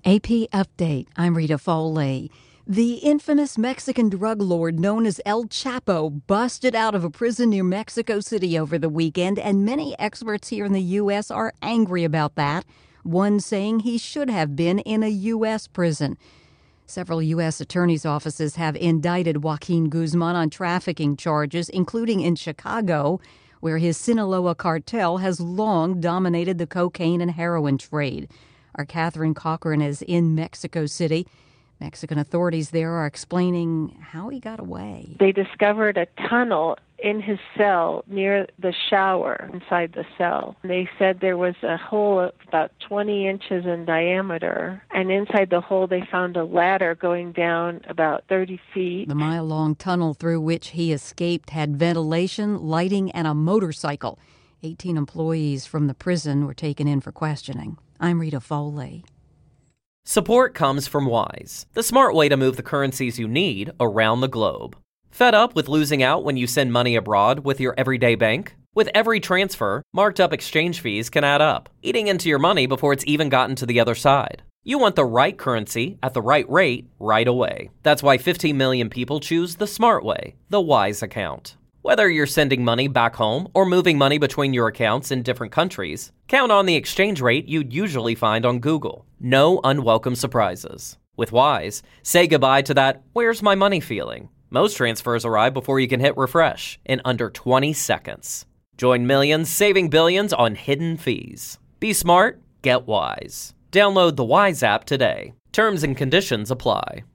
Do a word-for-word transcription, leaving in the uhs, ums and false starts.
A P Update. I'm Rita Foley. The infamous Mexican drug lord known as El Chapo busted out of a prison near Mexico City over the weekend, and many experts here in the U S are angry about that. One saying he should have been in a U S prison. Several U S attorneys' offices have indicted Joaquin Guzman on trafficking charges, including in Chicago, where his Sinaloa cartel has long dominated the cocaine and heroin trade. Our Catherine Cochran is in Mexico City. Mexican authorities there are explaining how he got away. They discovered a tunnel in his cell near the shower inside the cell. They said there was a hole about twenty inches in diameter, and inside the hole they found a ladder going down about thirty feet. The mile-long tunnel through which he escaped had ventilation, lighting, and a motorcycle. eighteen employees from the prison were taken in for questioning. I'm Rita Foley. Support comes from Wise, the smart way to move the currencies you need around the globe. Fed up with losing out when you send money abroad with your everyday bank? With every transfer, marked up exchange fees can add up, eating into your money before it's even gotten to the other side. You want the right currency at the right rate right away. That's why fifteen million people choose the smart way, the Wise account. Whether you're sending money back home or moving money between your accounts in different countries, count on the exchange rate you'd usually find on Google. No unwelcome surprises. With Wise, say goodbye to that "where's my money" feeling. Most transfers arrive before you can hit refresh in under twenty seconds. Join millions saving billions on hidden fees. Be smart, get Wise. Download the Wise app today. Terms and conditions apply.